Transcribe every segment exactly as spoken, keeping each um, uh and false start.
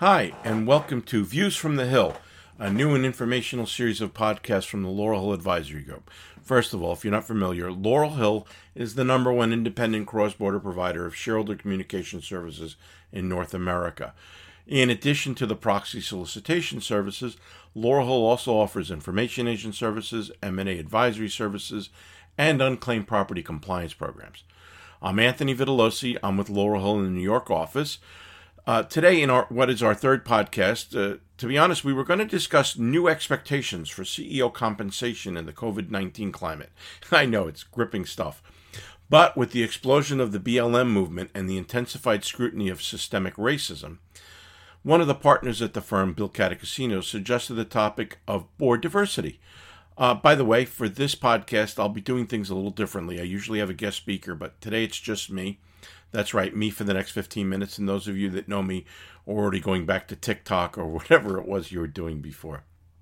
Hi, and welcome to Views from the Hill, a new and informational series of podcasts from the Laurel Hill Advisory Group. First of all, if you're not familiar, Laurel Hill is the number one independent cross-border provider of shareholder communication services in North America. In addition to the proxy solicitation services, Laurel Hill also offers information agent services, M and A advisory services, and unclaimed property compliance programs. I'm Anthony Vitalosi. I'm with Laurel Hill in the New York office. Uh, today, in our what is our third podcast, uh, to be honest, we were going to discuss new expectations for C E O compensation in the covid nineteen climate. I know it's gripping stuff. But with the explosion of the B L M movement and the intensified scrutiny of systemic racism, one of the partners at the firm, Bill Catacasino, suggested the topic of board diversity. Uh, by the way, for this podcast, I'll be doing things a little differently. I usually have a guest speaker, but today it's just me. That's right, me for the next fifteen minutes, and those of you that know me are already going back to TikTok or whatever it was you were doing before.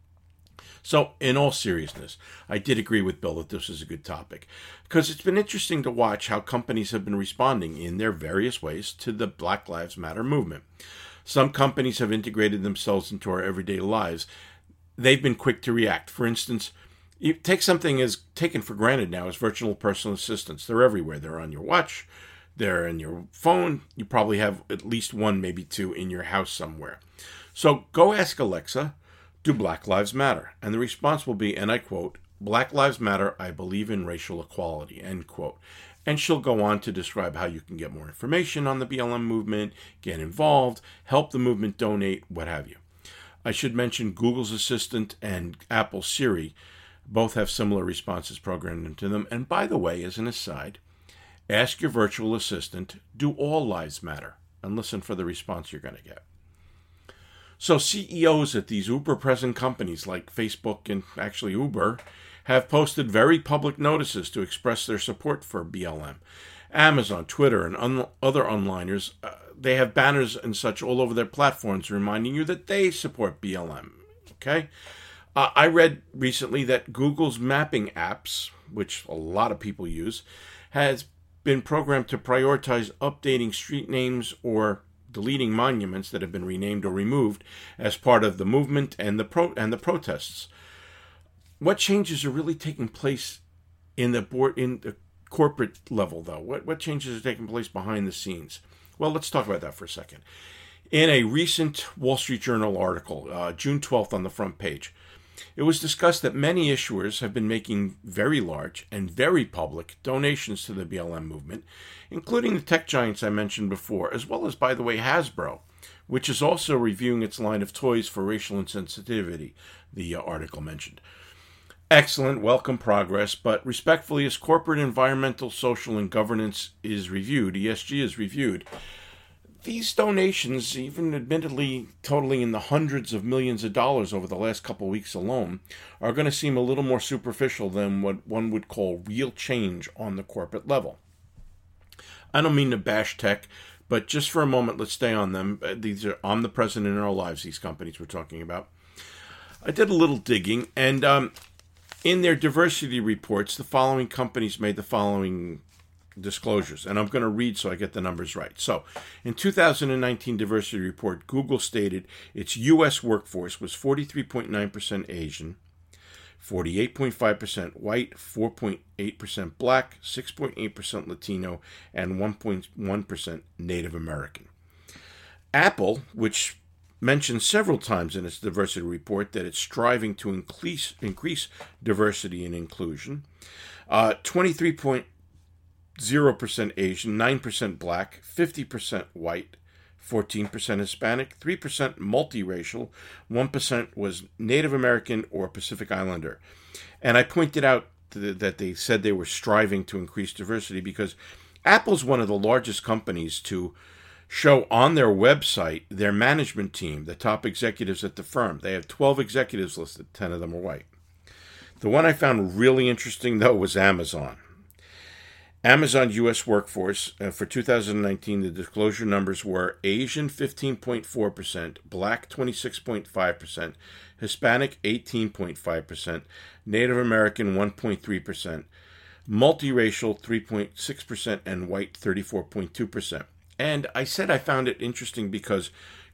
So, in all seriousness, I did agree with Bill that this is a good topic, because it's been interesting to watch how companies have been responding in their various ways to the Black Lives Matter movement. Some companies have integrated themselves into our everyday lives. They've been quick to react. For instance, you take something as taken for granted now as virtual personal assistants. They're everywhere. They're on your watch. They're in your phone. You probably have at least one, maybe two, in your house somewhere. So go ask Alexa, do Black Lives Matter? And the response will be, and I quote, Black Lives Matter, I believe in racial equality, end quote. And she'll go on to describe how you can get more information on the B L M movement, get involved, help the movement donate, what have you. I should mention Google's Assistant and Apple's Siri both have similar responses programmed into them. And by the way, as an aside, ask your virtual assistant, do all lives matter? And listen for the response you're going to get. So C E Os at these Uber-present companies like Facebook and actually Uber have posted very public notices to express their support for B L M. Amazon, Twitter, and un- other onliners, uh, they have banners and such all over their platforms reminding you that they support B L M. Okay? Uh, I read recently that Google's mapping apps, which a lot of people use, has been programmed to prioritize updating street names or deleting monuments that have been renamed or removed as part of the movement and the pro- and the protests. What changes are really taking place in the board in the corporate level, though? What what changes are taking place behind the scenes? Well, let's talk about that for a second. In a recent Wall Street Journal article, uh, June twelfth on the front page, it was discussed that many issuers have been making very large and very public donations to the B L M movement, including the tech giants I mentioned before, as well as, by the way, Hasbro, which is also reviewing its line of toys for racial insensitivity, the uh, article mentioned. Excellent, welcome progress, but respectfully, as corporate environmental, social, and governance is reviewed, E S G is reviewed, these donations, even admittedly totaling in the hundreds of millions of dollars over the last couple of weeks alone, are going to seem a little more superficial than what one would call real change on the corporate level. I don't mean to bash tech, but just for a moment, let's stay on them. These are omnipresent in our lives, these companies we're talking about. I did a little digging, and um, in their diversity reports, the following companies made the following disclosures, and I'm going to read so I get the numbers right. So, in two thousand nineteen diversity report, Google stated its U S workforce was forty-three point nine percent Asian, forty-eight point five percent white, four point eight percent black, six point eight percent Latino, and one point one percent Native American. Apple, which mentioned several times in its diversity report that it's striving to increase, increase diversity and inclusion, uh, twenty-three point zero percent Asian, nine percent black, fifty percent white, fourteen percent Hispanic, three percent multiracial, one percent was Native American or Pacific Islander. And I pointed out th- that they said they were striving to increase diversity because Apple's one of the largest companies to show on their website their management team, the top executives at the firm. They have twelve executives listed, ten of them are white. The one I found really interesting, though, was Amazon. Amazon's U S workforce uh, for two thousand nineteen, the disclosure numbers were Asian fifteen point four percent, Black twenty-six point five percent, Hispanic eighteen point five percent, Native American one point three percent, multiracial three point six percent, and white thirty-four point two percent. And I said I found it interesting because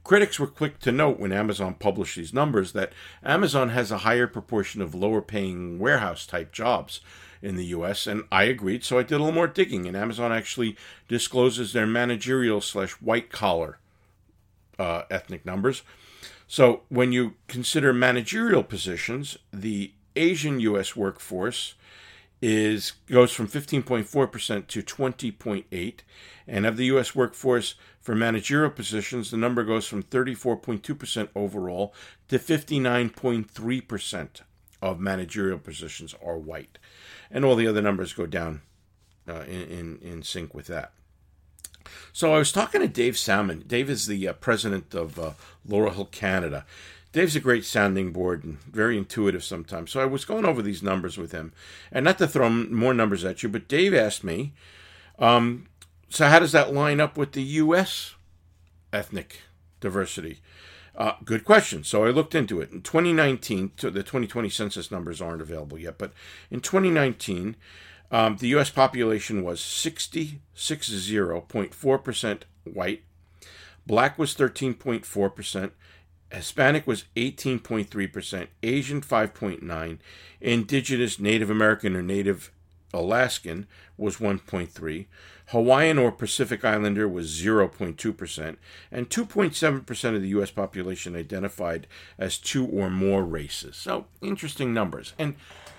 Critics were quick to note when Amazon published these numbers that Amazon has a higher proportion of lower-paying warehouse-type jobs in the U S, and I agreed, so I did a little more digging, and Amazon actually discloses their managerial slash white-collar uh, ethnic numbers. So when you consider managerial positions, the Asian U S workforce is goes from fifteen point four percent to twenty point eight percent, and of the U S workforce for managerial positions, the number goes from thirty-four point two percent overall to fifty-nine point three percent of managerial positions are white. And all the other numbers go down uh, in, in, in sync with that. So I was talking to Dave Salmon. Dave is the uh, president of uh, Laurel Hill, Canada. Dave's a great sounding board and very intuitive sometimes. So I was going over these numbers with him. And not to throw more numbers at you, but Dave asked me, um, so how does that line up with the U S ethnic diversity? Uh, good question. So I looked into it. In twenty nineteen, the twenty twenty census numbers aren't available yet, but in twenty nineteen, um, the U S population was sixty-six point four percent white, black was thirteen point four percent, Hispanic was eighteen point three percent, Asian five point nine percent, Indigenous, Native American, or Native Alaskan was one point three percent, Hawaiian or Pacific Islander was zero point two percent, and two point seven percent of the U S population identified as two or more races. So, interesting numbers. And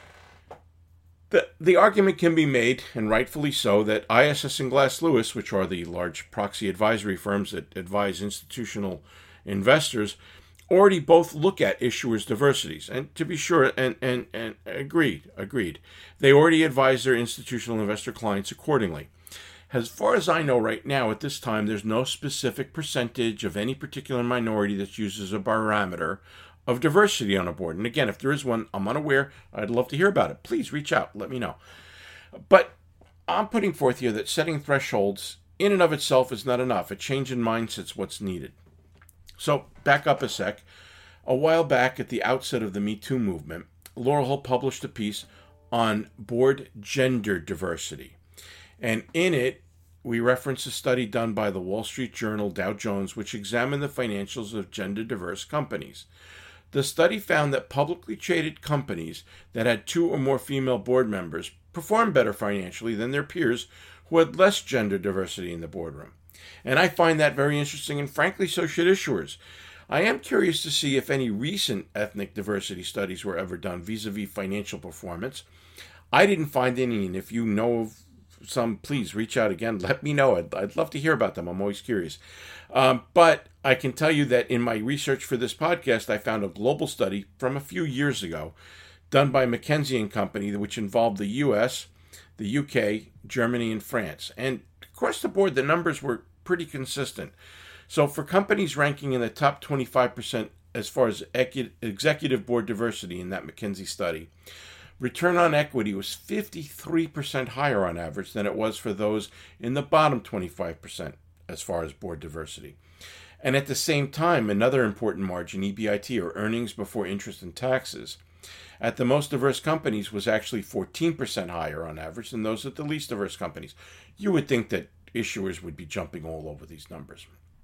the, the argument can be made, and rightfully so, that I S S and Glass Lewis, which are the large proxy advisory firms that advise institutional investors, already both look at issuers' diversities. And to be sure, and, and, and agreed, agreed. They already advise their institutional investor clients accordingly. As far as I know right now, at this time, there's no specific percentage of any particular minority that uses a barometer of diversity on a board. And again, if there is one, I'm unaware. I'd love to hear about it. Please reach out. Let me know. But I'm putting forth here that setting thresholds in and of itself is not enough. A change in mindset's what's needed. So back up a sec. A while back at the outset of the Me Too movement, Laurel Hill published a piece on board gender diversity. And in it, we reference a study done by the Wall Street Journal, Dow Jones, which examined the financials of gender-diverse companies. The study found that publicly traded companies that had two or more female board members performed better financially than their peers who had less gender diversity in the boardroom. And I find that very interesting, and frankly, so should issuers. I am curious to see if any recent ethnic diversity studies were ever done vis-a-vis financial performance. I didn't find any, and if you know of some, please reach out again. Let me know. I'd, I'd love to hear about them. I'm always curious. Um, but I can tell you that in my research for this podcast, I found a global study from a few years ago done by McKinsey and Company, which involved the U S, the U K, Germany, and France. And across the board, the numbers were pretty consistent. So for companies ranking in the top twenty-five percent as far as executive board diversity in that McKinsey study, return on equity was fifty-three percent higher on average than it was for those in the bottom twenty-five percent as far as board diversity. And at the same time, another important margin, E B I T, or earnings before interest and taxes, at the most diverse companies was actually fourteen percent higher on average than those at the least diverse companies. You would think that issuers would be jumping all over these numbers.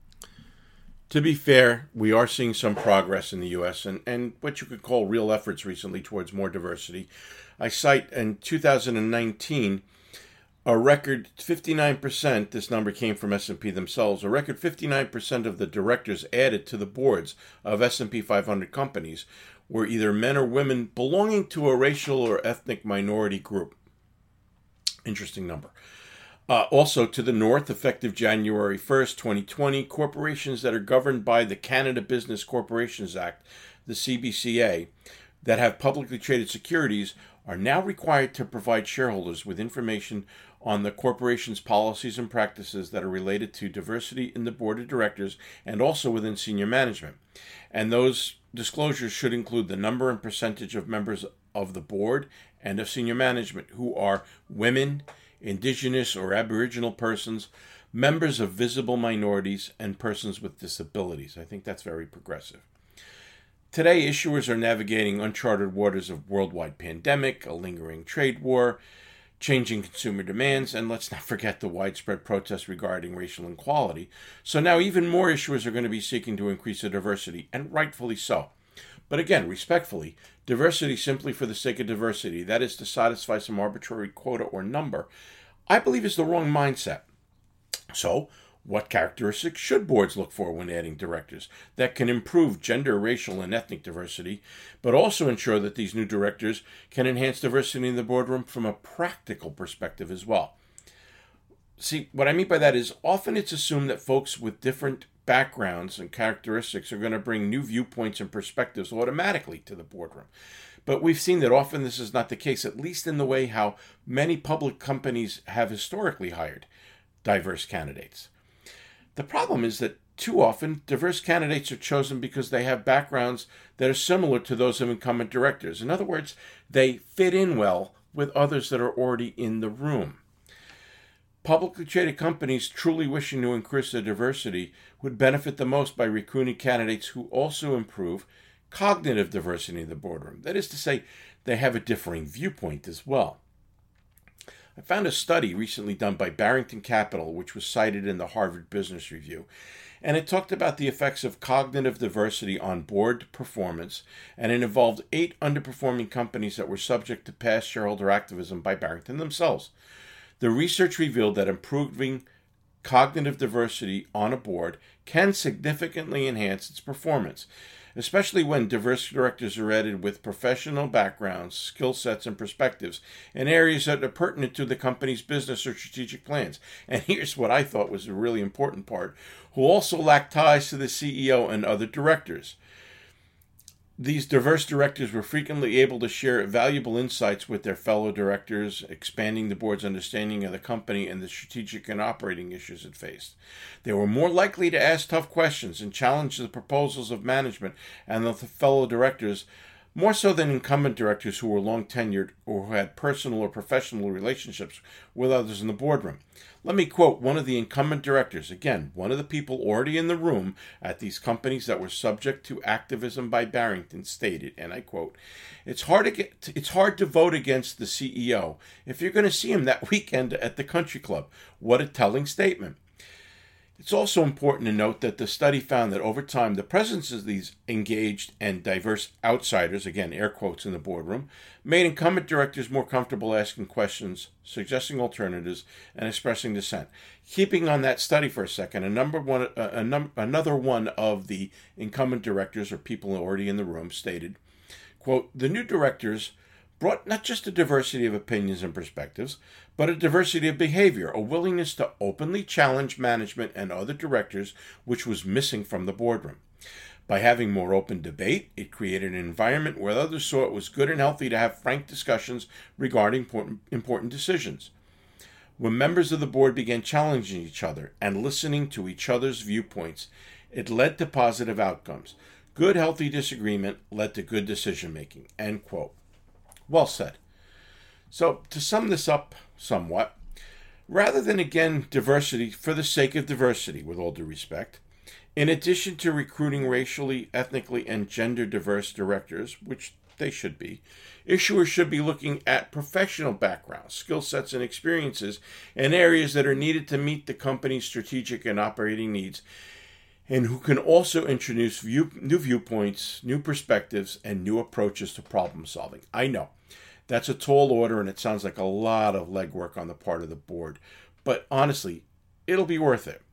To be fair, we are seeing some progress in the U S and, and what you could call real efforts recently towards more diversity. I cite in two thousand nineteen, a record fifty-nine percent, this number came from S and P themselves, a record fifty-nine percent of the directors added to the boards of S and P five hundred companies were either men or women belonging to a racial or ethnic minority group. Interesting number. Uh, also, to the north, effective January first, twenty twenty, corporations that are governed by the Canada Business Corporations Act, the C B C A, that have publicly traded securities are now required to provide shareholders with information on the corporation's policies and practices that are related to diversity in the board of directors and also within senior management. And those disclosures should include the number and percentage of members of the board and of senior management who are women, Indigenous or Aboriginal persons, members of visible minorities, and persons with disabilities. I think that's very progressive. Today, issuers are navigating uncharted waters of worldwide pandemic, a lingering trade war, changing consumer demands, and let's not forget the widespread protests regarding racial inequality. So now even more issuers are going to be seeking to increase the diversity, and rightfully so. But again, respectfully, diversity simply for the sake of diversity, that is to satisfy some arbitrary quota or number, I believe is the wrong mindset. So, what characteristics should boards look for when adding directors that can improve gender, racial, and ethnic diversity, but also ensure that these new directors can enhance diversity in the boardroom from a practical perspective as well? See, what I mean by that is often it's assumed that folks with different backgrounds and characteristics are going to bring new viewpoints and perspectives automatically to the boardroom. But we've seen that often this is not the case, at least in the way how many public companies have historically hired diverse candidates. The problem is that too often diverse candidates are chosen because they have backgrounds that are similar to those of incumbent directors. In other words, they fit in well with others that are already in the room. Publicly traded companies truly wishing to increase their diversity would benefit the most by recruiting candidates who also improve cognitive diversity in the boardroom. That is to say, they have a differing viewpoint as well. I found a study recently done by Barrington Capital, which was cited in the Harvard Business Review, and it talked about the effects of cognitive diversity on board performance, and it involved eight underperforming companies that were subject to past shareholder activism by Barrington themselves. The research revealed that improving cognitive diversity on a board can significantly enhance its performance, especially when diverse directors are added with professional backgrounds, skill sets, and perspectives in areas that are pertinent to the company's business or strategic plans. And here's what I thought was a really important part, who also lack ties to the C E O and other directors. These diverse directors were frequently able to share valuable insights with their fellow directors, expanding the board's understanding of the company and the strategic and operating issues it faced. They were more likely to ask tough questions and challenge the proposals of management and the fellow directors, more so than incumbent directors who were long tenured or who had personal or professional relationships with others in the boardroom. Let me quote one of the incumbent directors, again, one of the people already in the room at these companies that were subject to activism by Barrington, stated, and I quote, It's hard to get, it's hard to vote against the C E O if you're going to see him that weekend at the country club. What a telling statement. It's also important to note that the study found that over time, the presence of these engaged and diverse outsiders, again, air quotes in the boardroom, made incumbent directors more comfortable asking questions, suggesting alternatives, and expressing dissent. Keeping on that study for a second, a number one, a, a num, another one of the incumbent directors, or people already in the room, stated, quote, the new directors brought not just a diversity of opinions and perspectives, but a diversity of behavior, a willingness to openly challenge management and other directors, which was missing from the boardroom. By having more open debate, it created an environment where others saw it was good and healthy to have frank discussions regarding important, important decisions. When members of the board began challenging each other and listening to each other's viewpoints, it led to positive outcomes. Good, healthy disagreement led to good decision-making. End quote. Well said. So, to sum this up somewhat, rather than, again, diversity for the sake of diversity, with all due respect, in addition to recruiting racially, ethnically, and gender diverse directors, which they should be, issuers should be looking at professional backgrounds, skill sets, and experiences in areas that are needed to meet the company's strategic and operating needs, and who can also introduce view, new viewpoints, new perspectives, and new approaches to problem solving. I know, that's a tall order, and it sounds like a lot of legwork on the part of the board, but honestly, it'll be worth it.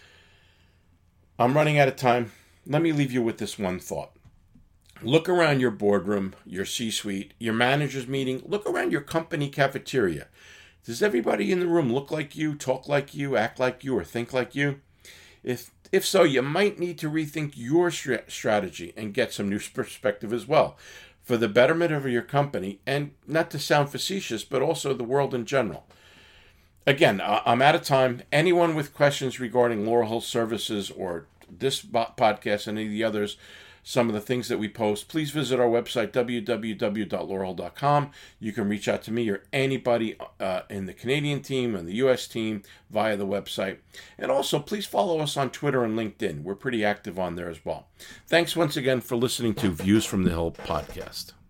I'm running out of time. Let me leave you with this one thought. Look around your boardroom, your C-suite, your manager's meeting. Look around your company cafeteria. Does everybody in the room look like you, talk like you, act like you, or think like you? If if so, you might need to rethink your strategy and get some new perspective as well, for the betterment of your company, and not to sound facetious, but also the world in general. Again, I'm out of time. Anyone with questions regarding Laurel Hill Services or this podcast and any of the others, some of the things that we post, please visit our website, w w w dot laurel dot com. You can reach out to me or anybody uh, in the Canadian team and the U S team via the website. And also, please follow us on Twitter and LinkedIn. We're pretty active on there as well. Thanks once again for listening to Views from the Hill podcast.